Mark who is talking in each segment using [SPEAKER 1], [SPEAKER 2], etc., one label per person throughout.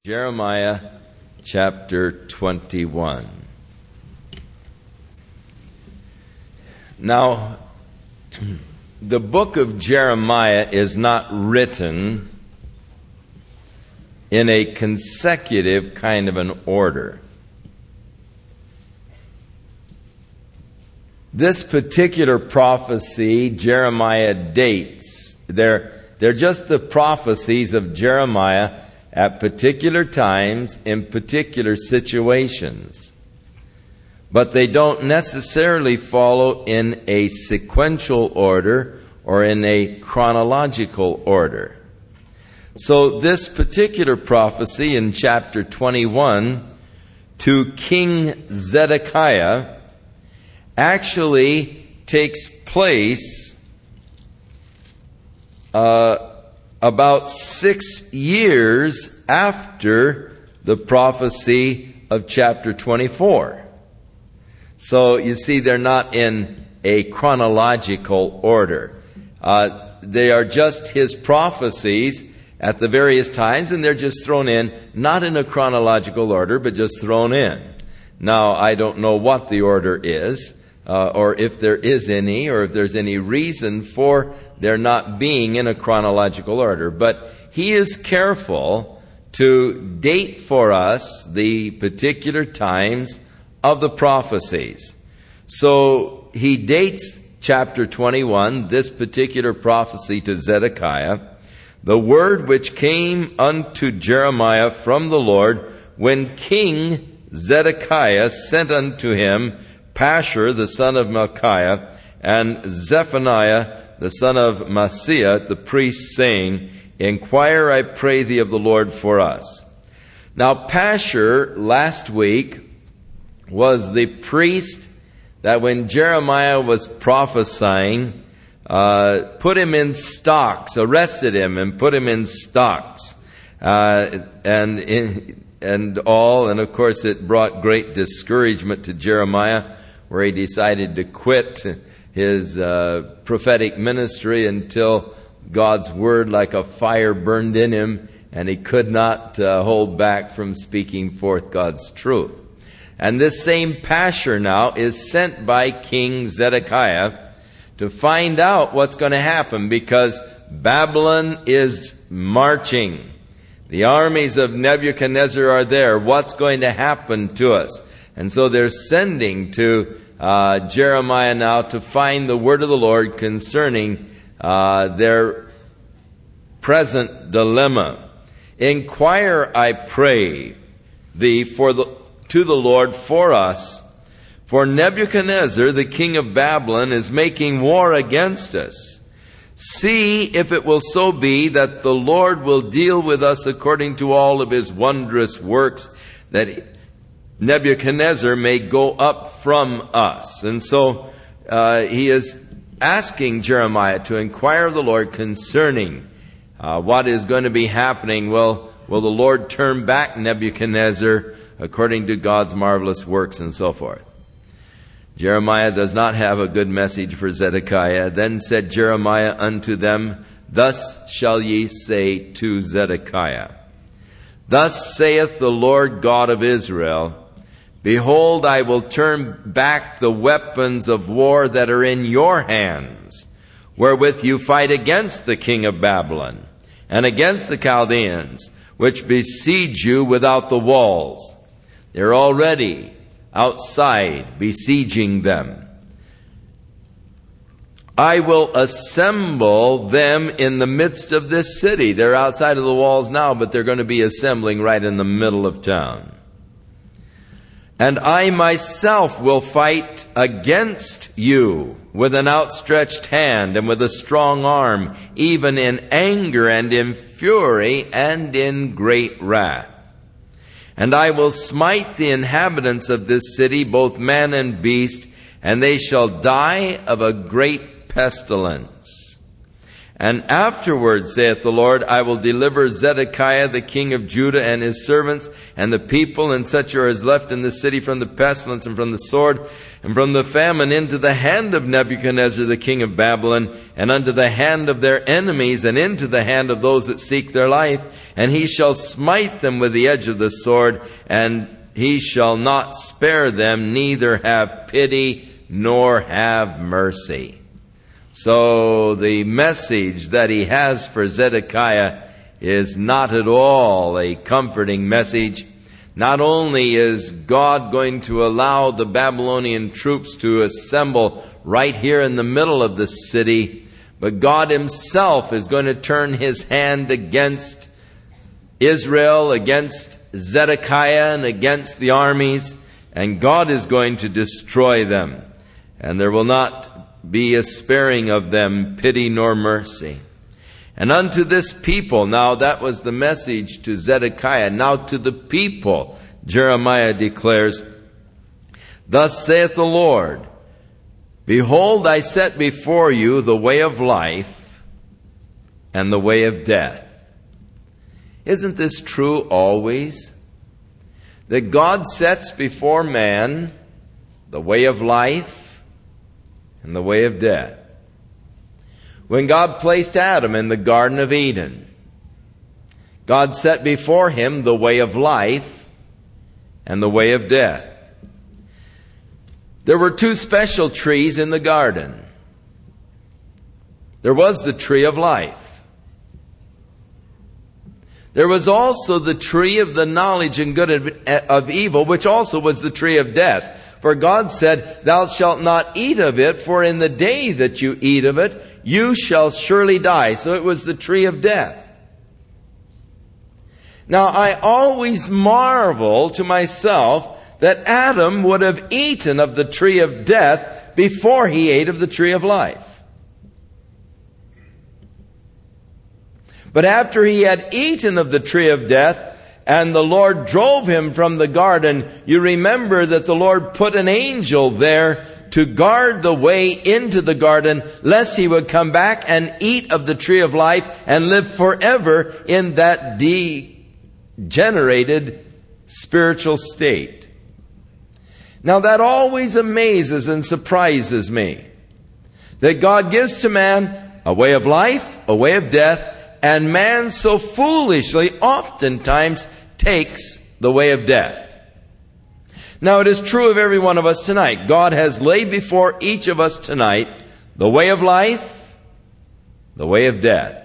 [SPEAKER 1] Jeremiah chapter 21. Now, the book of Jeremiah is not written in a consecutive kind of an order. This particular prophecy, Jeremiah dates. They're just the prophecies of Jeremiah at particular times in particular situations. But they don't necessarily follow in a sequential order or in a chronological order. So this particular prophecy in chapter 21 to King Zedekiah actually takes place about 6 years after the prophecy of chapter 24. So you see, they're not in a chronological order. They are just his prophecies at the various times, and they're just thrown in, not in a chronological order, but just thrown in. Now, I don't know what the order is, or if there is any, or if there's any reason for there not being in a chronological order. But he is careful to date for us the particular times of the prophecies. So he dates chapter 21, this particular prophecy to Zedekiah, the word which came unto Jeremiah from the Lord when King Zedekiah sent unto him Pashur the son of Malchiah and Zephaniah the son of Maaseiah the priest, saying, Inquire, I pray thee, of the Lord for us. Now Pashur last week was the priest that when Jeremiah was prophesying, put him in stocks, arrested him and put him in stocks, and of course it brought great discouragement to Jeremiah, where he decided to quit his prophetic ministry until God's word like a fire burned in him, and he could not hold back from speaking forth God's truth. And this same Pashur now is sent by King Zedekiah to find out what's going to happen, because Babylon is marching. The armies of Nebuchadnezzar are there. What's going to happen to us? And so they're sending to Jeremiah now to find the word of the Lord concerning their present dilemma. Inquire, I pray thee, to the Lord for us, for Nebuchadnezzar, the king of Babylon, is making war against us. See if it will so be that the Lord will deal with us according to all of his wondrous works, that Nebuchadnezzar may go up from us. And so he is asking Jeremiah to inquire of the Lord concerning what is going to be happening. Will the Lord turn back Nebuchadnezzar according to God's marvelous works and so forth? Jeremiah does not have a good message for Zedekiah. Then said Jeremiah unto them, Thus shall ye say to Zedekiah, Thus saith the Lord God of Israel, Behold, I will turn back the weapons of war that are in your hands, wherewith you fight against the king of Babylon, and against the Chaldeans, which besiege you without the walls. They're already outside besieging them. I will assemble them in the midst of this city. They're outside of the walls now, but they're going to be assembling right in the middle of town. And I myself will fight against you with an outstretched hand and with a strong arm, even in anger and in fury and in great wrath. And I will smite the inhabitants of this city, both man and beast, and they shall die of a great pestilence. And afterward, saith the Lord, I will deliver Zedekiah the king of Judah and his servants and the people and such as left in the city from the pestilence and from the sword and from the famine into the hand of Nebuchadnezzar the king of Babylon and unto the hand of their enemies and into the hand of those that seek their life. And he shall smite them with the edge of the sword, and he shall not spare them, neither have pity nor have mercy. So the message that he has for Zedekiah is not at all a comforting message. Not only is God going to allow the Babylonian troops to assemble right here in the middle of the city, but God himself is going to turn his hand against Israel, against Zedekiah, and against the armies, and God is going to destroy them. And there will not be a sparing of them pity nor mercy. And unto this people, now that was the message to Zedekiah. Now to the people, Jeremiah declares, Thus saith the Lord, Behold, I set before you the way of life and the way of death. Isn't this true always? That God sets before man the way of life and the way of death. When God placed Adam in the Garden of Eden, God set before him the way of life and the way of death. There were two special trees in the garden. There was the tree of life. There was also the tree of the knowledge and good of evil, which also was the tree of death. For God said, Thou shalt not eat of it, for in the day that you eat of it, you shall surely die. So it was the tree of death. Now I always marvel to myself that Adam would have eaten of the tree of death before he ate of the tree of life. But after he had eaten of the tree of death, and the Lord drove him from the garden, you remember that the Lord put an angel there to guard the way into the garden, lest he would come back and eat of the tree of life and live forever in that degenerated spiritual state. Now that always amazes and surprises me, that God gives to man a way of life, a way of death, and man so foolishly oftentimes takes the way of death. Now it is true of every one of us tonight. God has laid before each of us tonight the way of life, the way of death.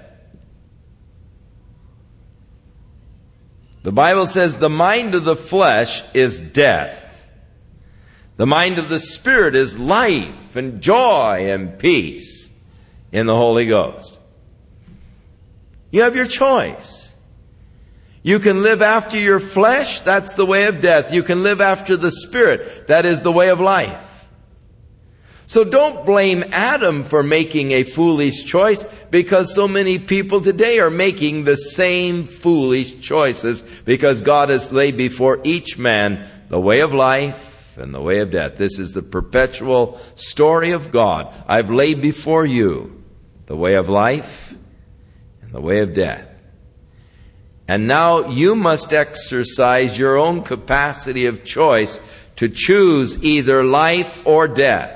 [SPEAKER 1] The Bible says the mind of the flesh is death. The mind of the Spirit is life and joy and peace in the Holy Ghost. You have your choice. You can live after your flesh, that's the way of death. You can live after the Spirit, that is the way of life. So don't blame Adam for making a foolish choice, because so many people today are making the same foolish choices, because God has laid before each man the way of life and the way of death. This is the perpetual story of God. I've laid before you the way of life and the way of death. And now you must exercise your own capacity of choice to choose either life or death.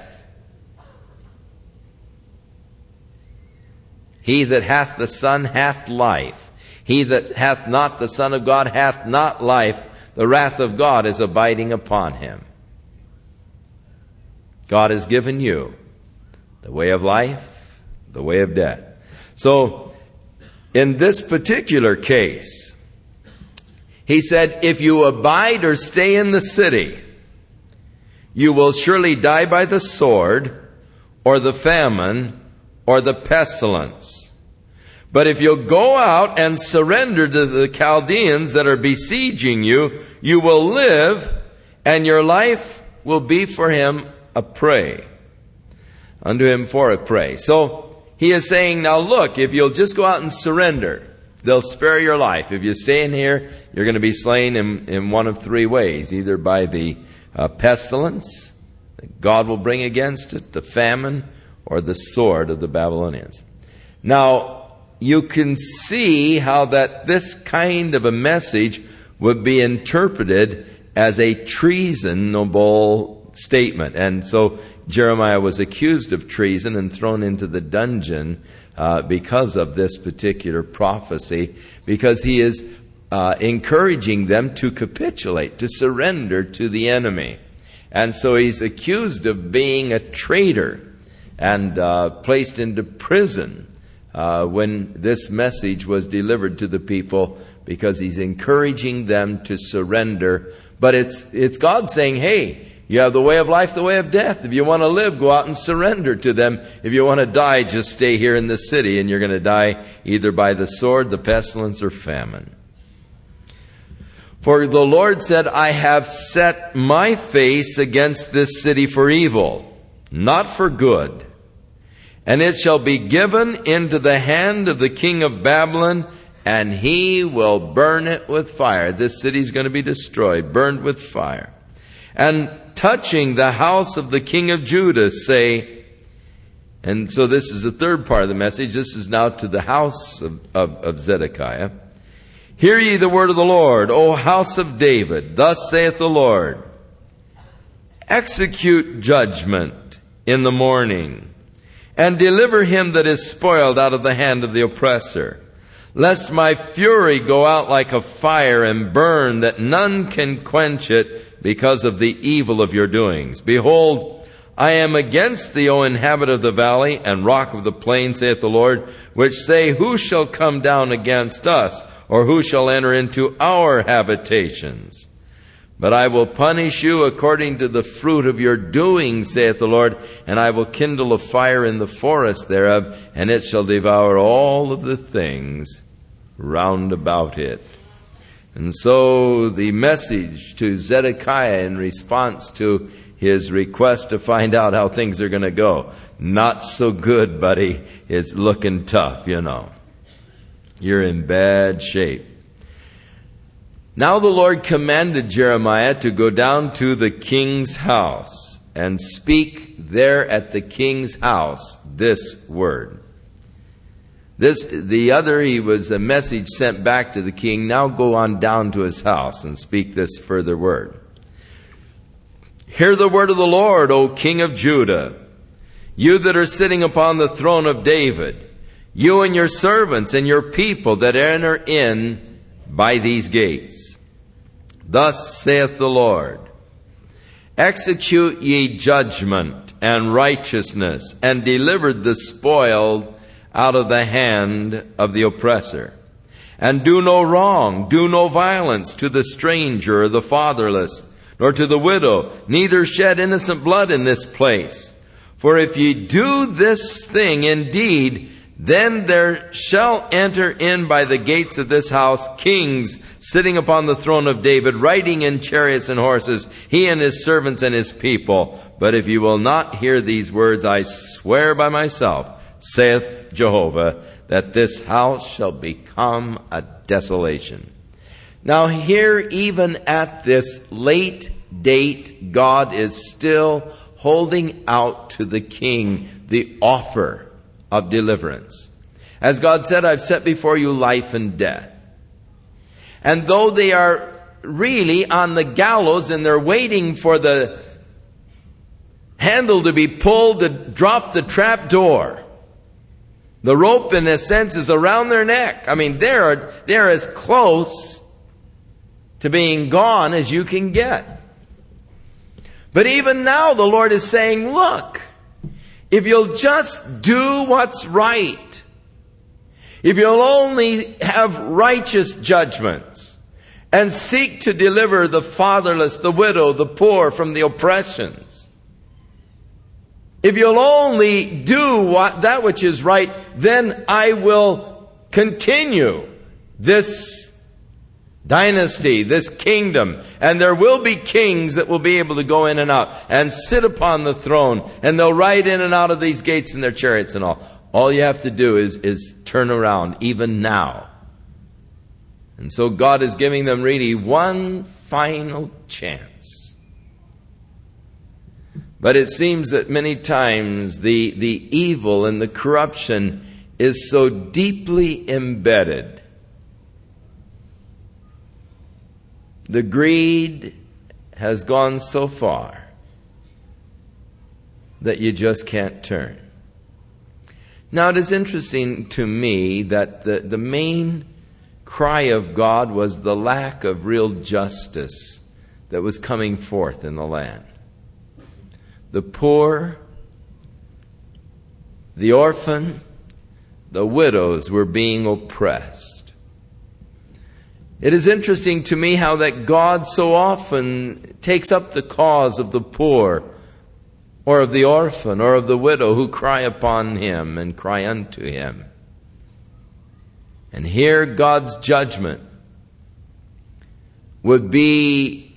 [SPEAKER 1] He that hath the Son hath life. He that hath not the Son of God hath not life. The wrath of God is abiding upon him. God has given you the way of life, the way of death. So, in this particular case, he said, if you abide or stay in the city, you will surely die by the sword, or the famine, or the pestilence. But if you'll go out and surrender to the Chaldeans that are besieging you, you will live, and your life will be for him a prey. Unto him for a prey. So he is saying, now look, if you'll just go out and surrender, they'll spare your life. If you stay in here, you're going to be slain in one of three ways. Either by the pestilence that God will bring against it, the famine, or the sword of the Babylonians. Now, you can see how that this kind of a message would be interpreted as a treasonable statement. And so Jeremiah was accused of treason and thrown into the dungeon because of this particular prophecy, because he is encouraging them to capitulate, to surrender to the enemy. And so he's accused of being a traitor and placed into prison when this message was delivered to the people, because he's encouraging them to surrender. But it's God saying, hey, you have the way of life, the way of death. If you want to live, go out and surrender to them. If you want to die, just stay here in the city, and you're going to die either by the sword, the pestilence, or famine. For the Lord said, I have set my face against this city for evil, not for good. And it shall be given into the hand of the king of Babylon, and he will burn it with fire. This city is going to be destroyed, burned with fire. And touching the house of the king of Judah, say, and so this is the third part of the message. This is now to the house of Zedekiah. Hear ye the word of the Lord, O house of David. Thus saith the Lord, execute judgment in the morning, and deliver him that is spoiled out of the hand of the oppressor, lest my fury go out like a fire and burn, that none can quench it because of the evil of your doings. Behold, I am against thee, O inhabit of the valley and rock of the plain, saith the Lord, which say, who shall come down against us, or who shall enter into our habitations? But I will punish you according to the fruit of your doings, saith the Lord, and I will kindle a fire in the forest thereof, and it shall devour all of the things round about it. And so the message to Zedekiah in response to his request to find out how things are going to go: not so good, buddy. It's looking tough, you know. You're in bad shape. Now the Lord commanded Jeremiah to go down to the king's house and speak there at the king's house this word. He was a message sent back to the king. Now go on down to his house and speak this further word. Hear the word of the Lord, O King of Judah, you that are sitting upon the throne of David, you and your servants and your people that enter in by these gates. Thus saith the Lord, execute ye judgment and righteousness, and deliver the spoiled out of the hand of the oppressor. And do no wrong, do no violence to the stranger or the fatherless, nor to the widow, neither shed innocent blood in this place. For if ye do this thing indeed, then there shall enter in by the gates of this house kings sitting upon the throne of David, riding in chariots and horses, he and his servants and his people. But if you will not hear these words, I swear by myself, saith Jehovah, that this house shall become a desolation. Now here, even at this late date, God is still holding out to the king the offer of deliverance. As God said, I've set before you life and death. And though they are really on the gallows and they're waiting for the handle to be pulled to drop the trap door, the rope, in a sense, is around their neck. I mean, they're as close to being gone as you can get. But even now, the Lord is saying, look, if you'll just do what's right, if you'll only have righteous judgments and seek to deliver the fatherless, the widow, the poor from the oppressions, if you'll only do that which is right, then I will continue this dynasty, this kingdom, and there will be kings that will be able to go in and out and sit upon the throne, and they'll ride in and out of these gates in their chariots and all. All you have to do is turn around, even now. And so God is giving them really one final chance. But it seems that many times the evil and the corruption is so deeply embedded. The greed has gone so far that you just can't turn. Now, it is interesting to me that the main cry of God was the lack of real justice that was coming forth in the land. The poor, the orphan, the widows were being oppressed. It is interesting to me how that God so often takes up the cause of the poor, or of the orphan, or of the widow who cry upon Him and cry unto Him. And here God's judgment would be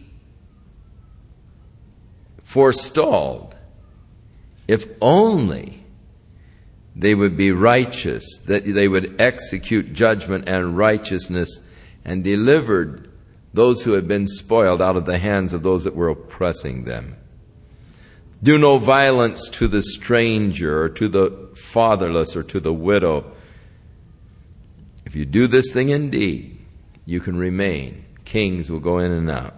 [SPEAKER 1] forestalled if only they would be righteous, that they would execute judgment and righteousness and delivered those who had been spoiled out of the hands of those that were oppressing them. Do no violence to the stranger, or to the fatherless, or to the widow. If you do this thing indeed, you can remain. Kings will go in and out.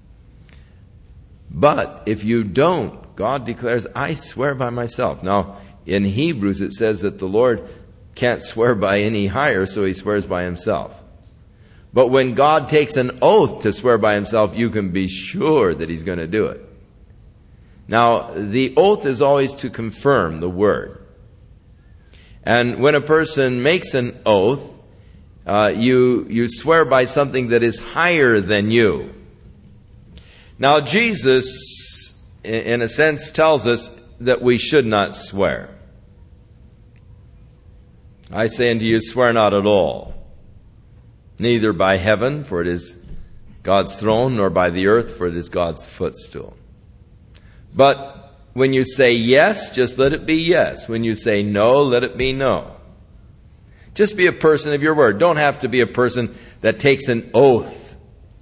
[SPEAKER 1] But if you don't, God declares, I swear by myself. Now, in Hebrews it says that the Lord can't swear by any higher, so He swears by Himself. But when God takes an oath to swear by Himself, you can be sure that He's going to do it. Now, the oath is always to confirm the word. And when a person makes an oath, you swear by something that is higher than you. Now, Jesus, in a sense, tells us that we should not swear. I say unto you, swear not at all, neither by heaven, for it is God's throne, nor by the earth, for it is God's footstool. But when you say yes, just let it be yes. When you say no, let it be no. Just be a person of your word. Don't have to be a person that takes an oath,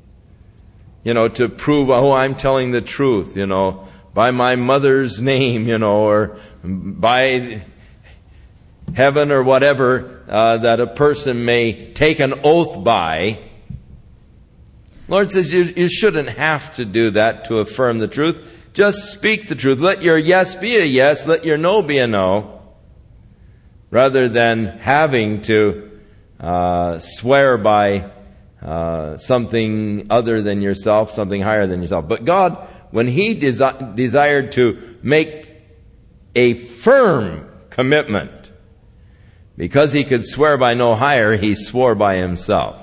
[SPEAKER 1] to prove, I'm telling the truth, by my mother's name, or by heaven or whatever that a person may take an oath by. Lord says you shouldn't have to do that to affirm the truth. Just speak the truth. Let your yes be a yes. Let your no be a no. Rather than having to swear by something other than yourself, something higher than yourself. But God, when He desired to make a firm commitment, because He could swear by no higher, He swore by Himself.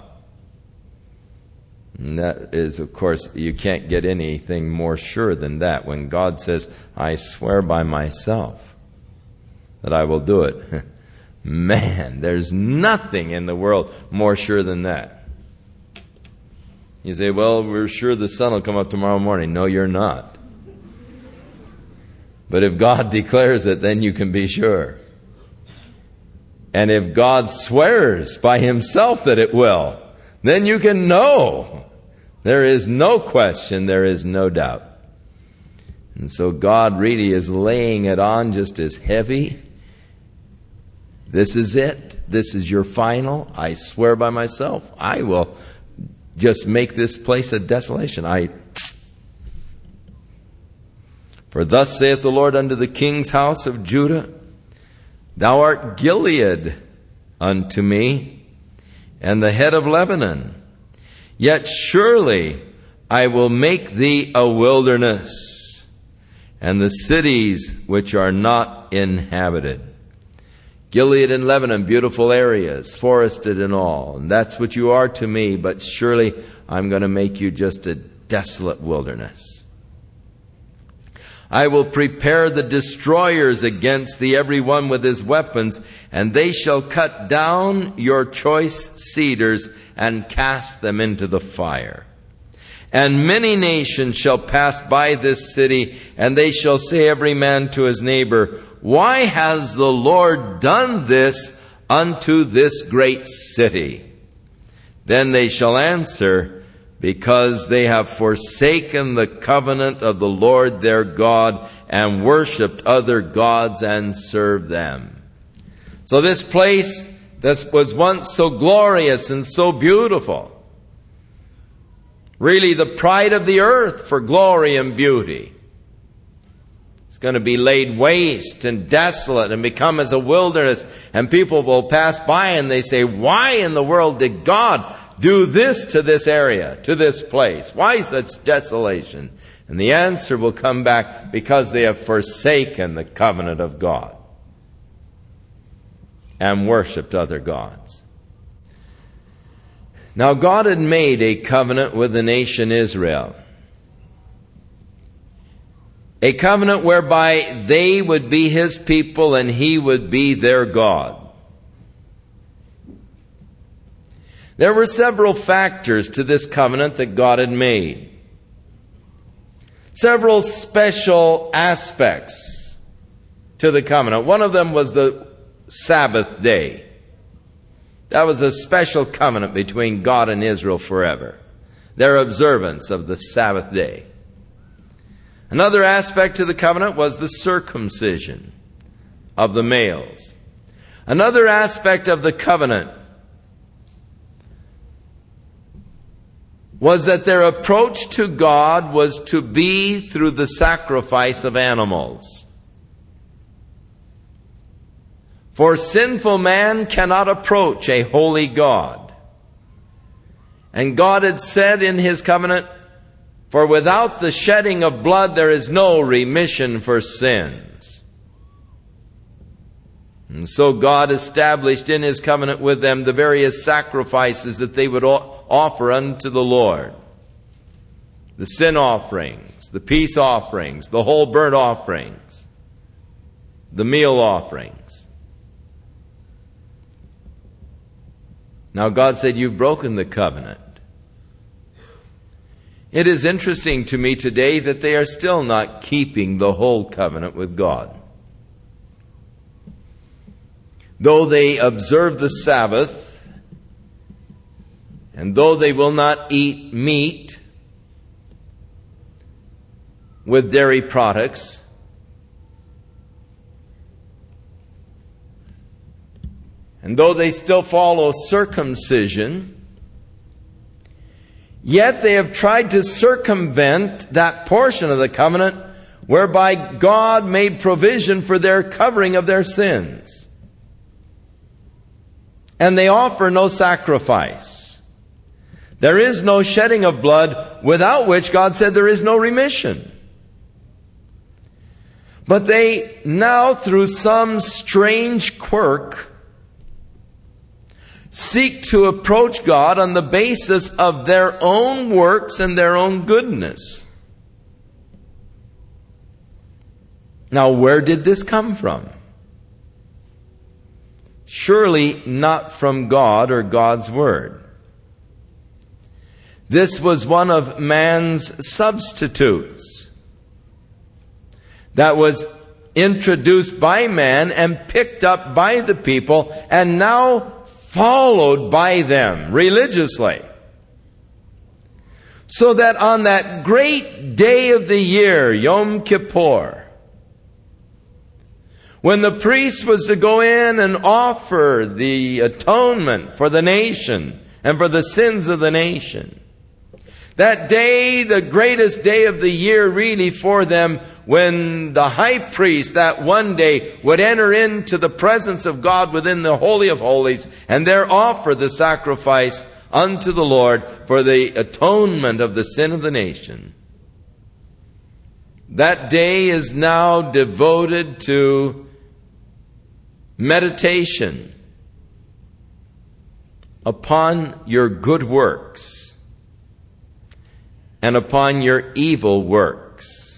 [SPEAKER 1] And that is, of course, you can't get anything more sure than that. When God says, I swear by myself that I will do it. Man, there's nothing in the world more sure than that. You say, well, we're sure the sun will come up tomorrow morning. No, you're not. But if God declares it, then you can be sure. And if God swears by Himself that it will, then you can know. There is no question, there is no doubt. And so God really is laying it on just as heavy. This is it. This is your final. I swear by myself, I will just make this place a desolation. For thus saith the Lord unto the king's house of Judah, Thou art Gilead unto me, and the head of Lebanon. Yet surely I will make thee a wilderness, and the cities which are not inhabited. Gilead and Lebanon, beautiful areas, forested and all. And that's what you are to me, but surely I'm going to make you just a desolate wilderness. I will prepare the destroyers against thee, every one with his weapons, and they shall cut down your choice cedars and cast them into the fire. And many nations shall pass by this city, and they shall say every man to his neighbor, Why has the Lord done this unto this great city? Then they shall answer, Because they have forsaken the covenant of the Lord their God, and worshipped other gods and served them. So this place that was once so glorious and so beautiful, really the pride of the earth for glory and beauty, it's going to be laid waste and desolate and become as a wilderness. And people will pass by and they say, why in the world did God do this to this area, to this place? Why such desolation? And the answer will come back, because they have forsaken the covenant of God and worshipped other gods. Now God had made a covenant with the nation Israel. A covenant whereby they would be His people and He would be their God. There were several factors to this covenant that God had made. Several special aspects to the covenant. One of them was the Sabbath day. That was a special covenant between God and Israel forever. Their observance of the Sabbath day. Another aspect to the covenant was the circumcision of the males. Another aspect of the covenant was that their approach to God was to be through the sacrifice of animals. For sinful man cannot approach a holy God. And God had said in His covenant, for without the shedding of blood there is no remission for sins. And so God established in His covenant with them the various sacrifices that they would offer unto the Lord. The sin offerings, the peace offerings, the whole burnt offerings, the meal offerings. Now God said, you've broken the covenant. It is interesting to me today that they are still not keeping the whole covenant with God. Though they observe the Sabbath, and though they will not eat meat with dairy products, and though they still follow circumcision, yet they have tried to circumvent that portion of the covenant whereby God made provision for their covering of their sins. And they offer no sacrifice. There is no shedding of blood, without which God said there is no remission. But they now, through some strange quirk, seek to approach God on the basis of their own works and their own goodness. Now, where did this come from? Surely not from God or God's Word. This was one of man's substitutes that was introduced by man and picked up by the people and now followed by them religiously. So that on that great day of the year, Yom Kippur, when the priest was to go in and offer the atonement for the nation and for the sins of the nation, that day, the greatest day of the year really for them, when the high priest that one day would enter into the presence of God within the Holy of Holies and there offer the sacrifice unto the Lord for the atonement of the sin of the nation. That day is now devoted to meditation upon your good works and upon your evil works,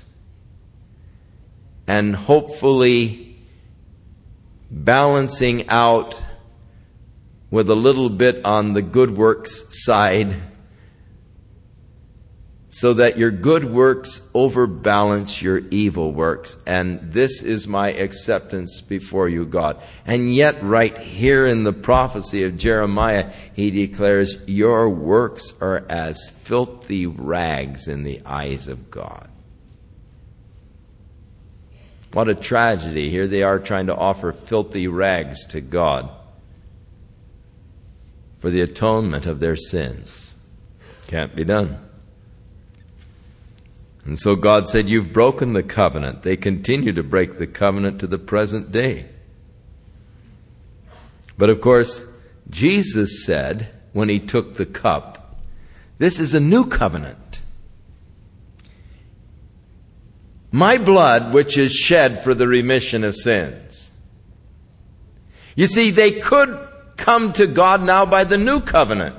[SPEAKER 1] and hopefully balancing out with a little bit on the good works side, so that your good works overbalance your evil works. And this is my acceptance before you, God. And yet right here in the prophecy of Jeremiah, he declares, your works are as filthy rags in the eyes of God. What a tragedy. Here they are trying to offer filthy rags to God for the atonement of their sins. Can't be done. And so God said, you've broken the covenant. They continue to break the covenant to the present day. But of course, Jesus said, when he took the cup, this is a new covenant. My blood, which is shed for the remission of sins. You see, they could come to God now by the new covenant.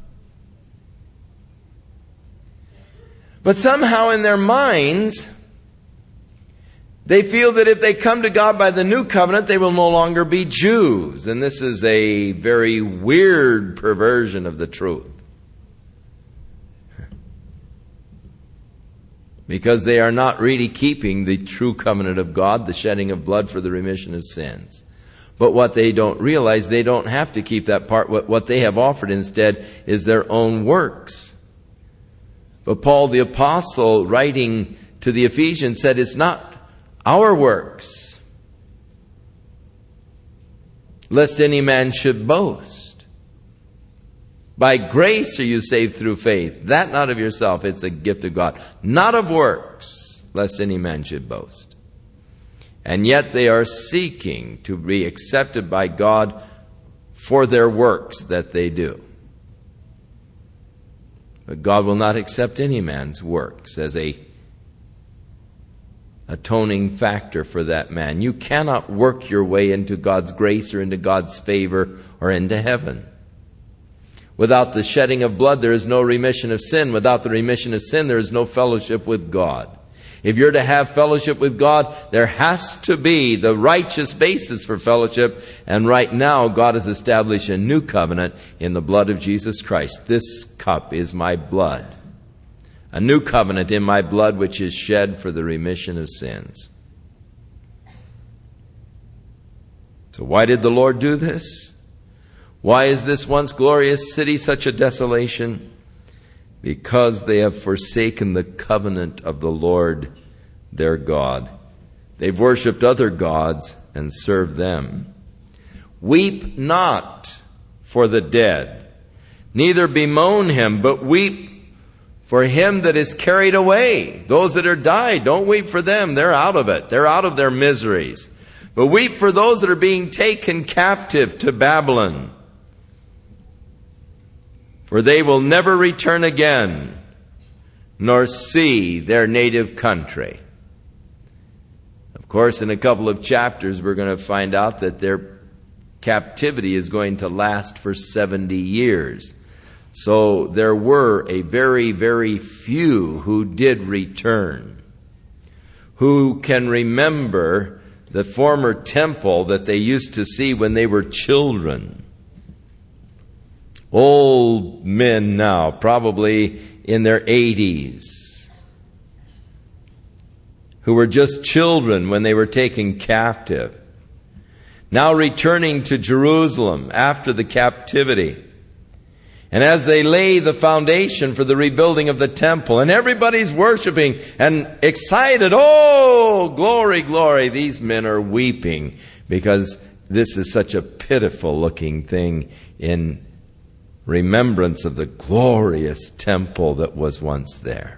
[SPEAKER 1] But somehow in their minds, they feel that if they come to God by the new covenant, they will no longer be Jews. And this is a very weird perversion of the truth. Because they are not really keeping the true covenant of God, the shedding of blood for the remission of sins. But what they don't realize, they don't have to keep that part. What they have offered instead is their own works. But Paul the Apostle, writing to the Ephesians, said it's not our works, lest any man should boast. By grace are you saved through faith, that not of yourself, it's a gift of God. Not of works, lest any man should boast. And yet they are seeking to be accepted by God for their works that they do. But God will not accept any man's works as a atoning factor for that man. You cannot work your way into God's grace or into God's favor or into heaven. Without the shedding of blood, there is no remission of sin. Without the remission of sin, there is no fellowship with God. If you're to have fellowship with God, there has to be the righteous basis for fellowship. And right now, God has established a new covenant in the blood of Jesus Christ. This cup is my blood. A new covenant in my blood, which is shed for the remission of sins. So why did the Lord do this? Why is this once glorious city such a desolation? Because they have forsaken the covenant of the Lord their God. They've worshipped other gods and served them. Weep not for the dead, neither bemoan him, but weep for him that is carried away. Those that are died, don't weep for them. They're out of it. They're out of their miseries. But weep for those that are being taken captive to Babylon. For they will never return again, nor see their native country. Of course, in a couple of chapters, we're going to find out that their captivity is going to last for 70 years. So there were a very, very few who did return, who can remember the former temple that they used to see when they were children. Old men now, probably in their 80s, who were just children when they were taken captive, now returning to Jerusalem after the captivity. And as they lay the foundation for the rebuilding of the temple, and everybody's worshiping and excited, oh, glory, glory, these men are weeping because this is such a pitiful looking thing in remembrance of the glorious temple that was once there.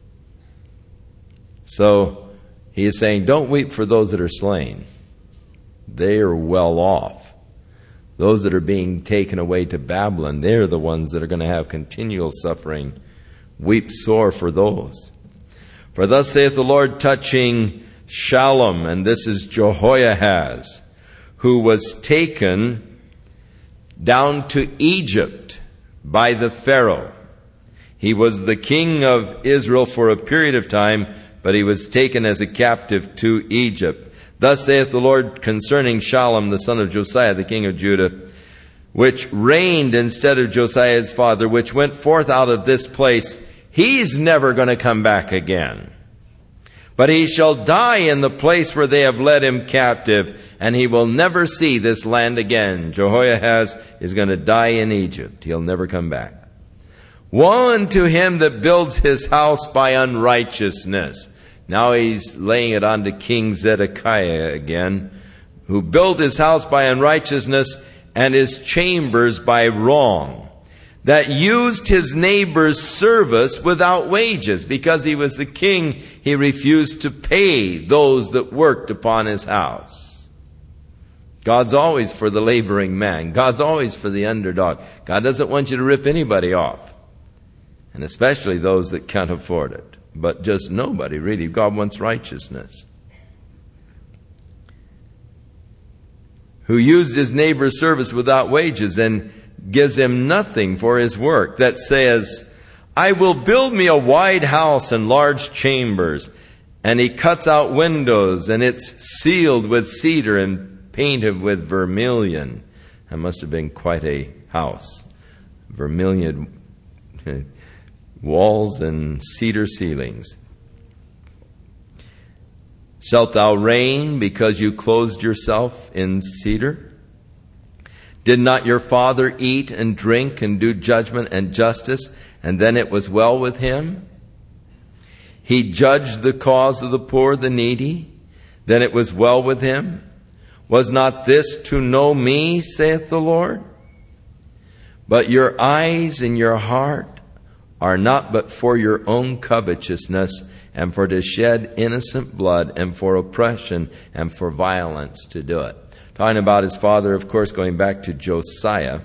[SPEAKER 1] So he is saying, don't weep for those that are slain. They are well off. Those that are being taken away to Babylon, they're the ones that are going to have continual suffering. Weep sore for those. For thus saith the Lord touching Shallum, and this is Jehoiahaz, who was taken down to Egypt by the Pharaoh. He was the king of Israel for a period of time, but he was taken as a captive to Egypt. Thus saith the Lord concerning Shallum, the son of Josiah, the king of Judah, which reigned instead of Josiah his father, which went forth out of this place. He's never going to come back again. But he shall die in the place where they have led him captive, and he will never see this land again. Jehoiahaz is going to die in Egypt. He'll never come back. Woe unto him that builds his house by unrighteousness. Now he's laying it on to King Zedekiah again, who built his house by unrighteousness and his chambers by wrong, that used his neighbor's service without wages. Because he was the king, he refused to pay those that worked upon his house. God's always for the laboring man. God's always for the underdog. God doesn't want you to rip anybody off, and especially those that can't afford it. But just nobody, really. God wants righteousness. Who used his neighbor's service without wages and gives him nothing for his work, that says, I will build me a wide house and large chambers. And he cuts out windows, and it's sealed with cedar and painted with vermilion. That must have been quite a house. Vermilion walls and cedar ceilings. Shalt thou reign because you clothed yourself in cedar? Did not your father eat and drink and do judgment and justice, and then it was well with him? He judged the cause of the poor, the needy, then it was well with him. Was not this to know me, saith the Lord? But your eyes and your heart are not but for your own covetousness, and for to shed innocent blood, and for oppression, and for violence to do it. Talking about his father, of course, going back to Josiah,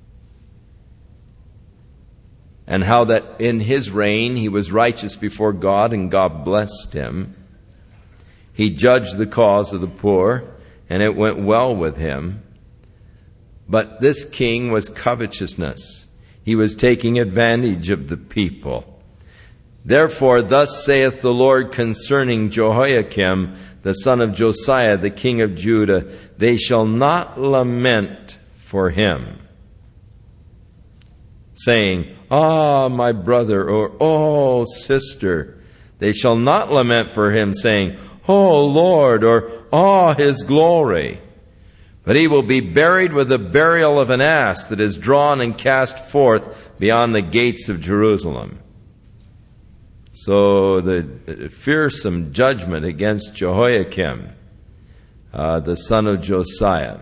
[SPEAKER 1] and how that in his reign he was righteous before God, and God blessed him. He judged the cause of the poor, and it went well with him. But this king was covetousness. He was taking advantage of the people. Therefore, thus saith the Lord concerning Jehoiakim, the son of Josiah, the king of Judah, they shall not lament for him, saying, Ah, my brother, or Oh, sister. They shall not lament for him, saying, Oh, Lord, or Ah, his glory. But he will be buried with the burial of an ass that is drawn and cast forth beyond the gates of Jerusalem. So the fearsome judgment against Jehoiakim, the son of Josiah.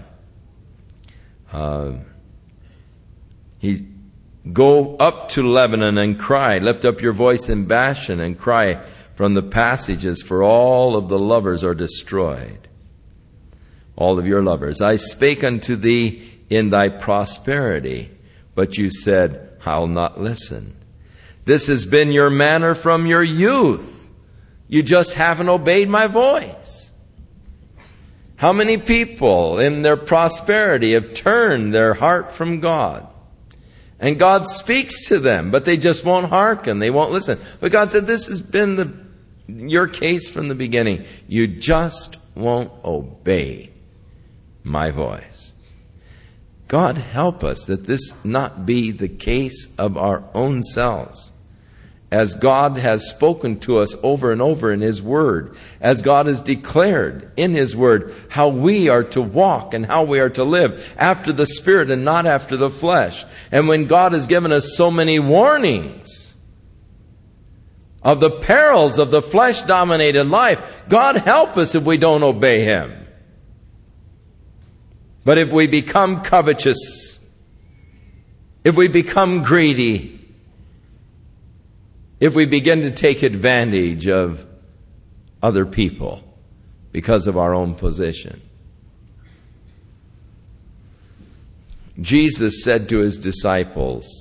[SPEAKER 1] He go up to Lebanon and cry. Lift up your voice in Bashan and cry from the passages, for all of the lovers are destroyed. All of your lovers. I spake unto thee in thy prosperity, but you said, I'll not listen. This has been your manner from your youth. You just haven't obeyed my voice. How many people in their prosperity have turned their heart from God? And God speaks to them, but they just won't hearken. They won't listen. But God said, this has been your case from the beginning. You just won't obey my voice. God help us that this not be the case of our own selves. As God has spoken to us over and over in His Word, as God has declared in His Word how we are to walk and how we are to live after the Spirit and not after the flesh. And when God has given us so many warnings of the perils of the flesh-dominated life, God help us if we don't obey Him. But if we become covetous, if we become greedy, if we begin to take advantage of other people because of our own position. Jesus said to His disciples,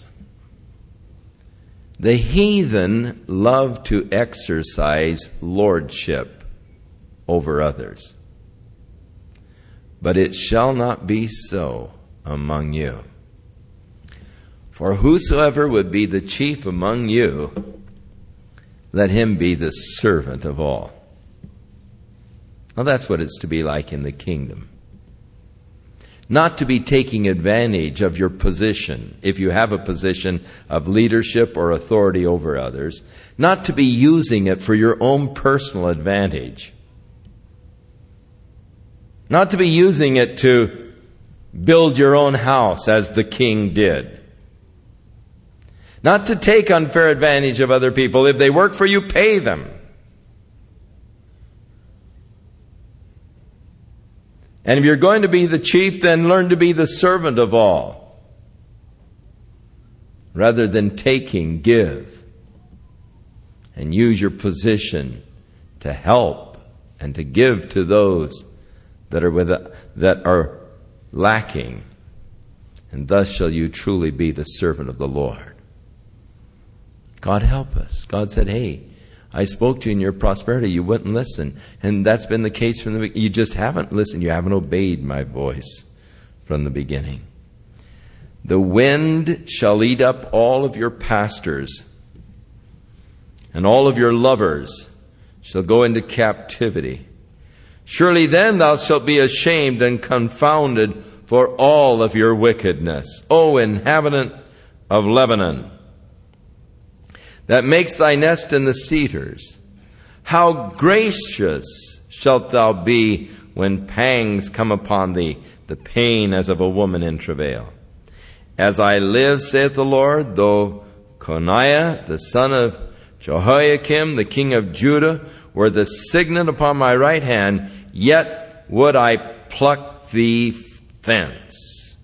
[SPEAKER 1] the heathen love to exercise lordship over others, but it shall not be so among you. For whosoever would be the chief among you, let him be the servant of all. Well, that's what it's to be like in the kingdom. Not to be taking advantage of your position, if you have a position of leadership or authority over others. Not to be using it for your own personal advantage. Not to be using it to build your own house as the king did. Not to take unfair advantage of other people. If they work for you, pay them. And if you're going to be the chief, then learn to be the servant of all. Rather than taking, give. And use your position to help and to give to those that are lacking. And thus shall you truly be the servant of the Lord. God help us. God said, hey, I spoke to you in your prosperity. You wouldn't listen. And that's been the case from the beginning. You just haven't listened. You haven't obeyed my voice from the beginning. The wind shall eat up all of your pastors, and all of your lovers shall go into captivity. Surely then thou shalt be ashamed and confounded for all of your wickedness, O inhabitant of Lebanon, that makes thy nest in the cedars. How gracious shalt thou be when pangs come upon thee, the pain as of a woman in travail. As I live, saith the Lord, though Coniah, the son of Jehoiakim, the king of Judah, were the signet upon my right hand, yet would I pluck thee thence.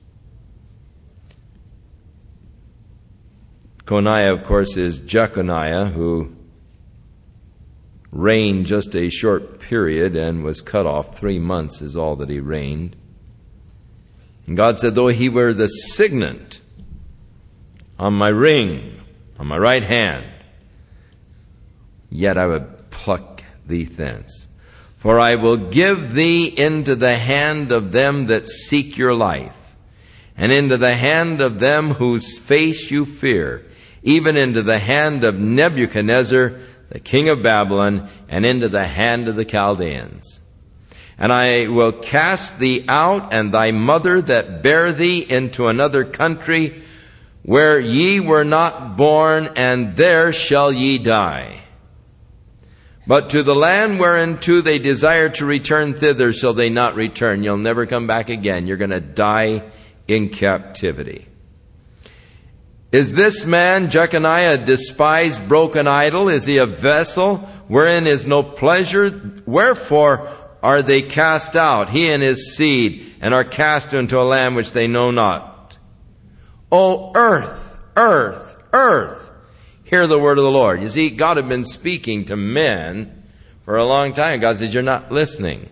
[SPEAKER 1] Coniah, of course, is Jeconiah, who reigned just a short period and was cut off. 3 months is all that he reigned. And God said, though he were the signet on my ring, on my right hand, yet I would pluck thee thence. For I will give thee into the hand of them that seek your life, and into the hand of them whose face you fear, even into the hand of Nebuchadnezzar, the king of Babylon, and into the hand of the Chaldeans. And I will cast thee out and thy mother that bare thee into another country, where ye were not born, and there shall ye die. But to the land whereunto they desire to return, thither shall they not return. You'll never come back again. You're going to die in captivity. Is this man, Jeconiah, a despised, broken idol? Is he a vessel wherein is no pleasure? Wherefore are they cast out, he and his seed, and are cast into a land which they know not? O earth, earth, earth, hear the word of the Lord. You see, God had been speaking to men for a long time. God says, you're not listening.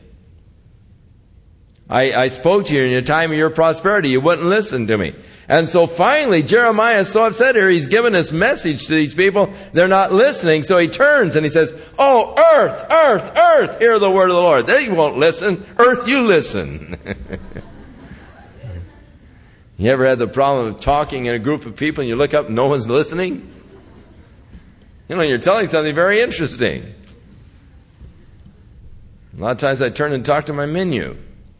[SPEAKER 1] I spoke to you in the time of your prosperity. You wouldn't listen to me. And so finally, Jeremiah is so upset here. He's given this message to these people. They're not listening. So he turns and he says, oh, earth, earth, earth, hear the word of the Lord. They won't listen. Earth, you listen. You ever had the problem of talking in a group of people and you look up and no one's listening? You know, you're telling something very interesting. A lot of times I turn and talk to my menu.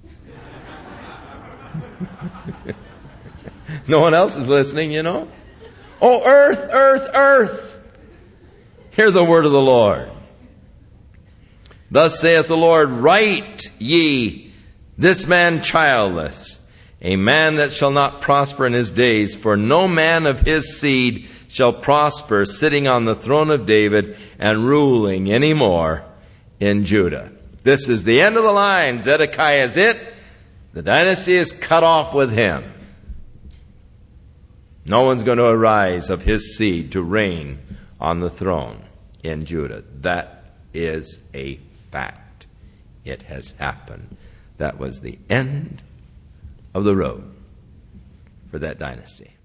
[SPEAKER 1] No one else is listening, you know. Oh, earth, earth, earth, hear the word of the Lord. Thus saith the Lord, write ye this man childless, a man that shall not prosper in his days, for no man of his seed shall prosper, sitting on the throne of David and ruling any more in Judah. This is the end of the line. Zedekiah is it. The dynasty is cut off with him. No one's going to arise of his seed to reign on the throne in Judah. That is a fact. It has happened. That was the end of the road for that dynasty.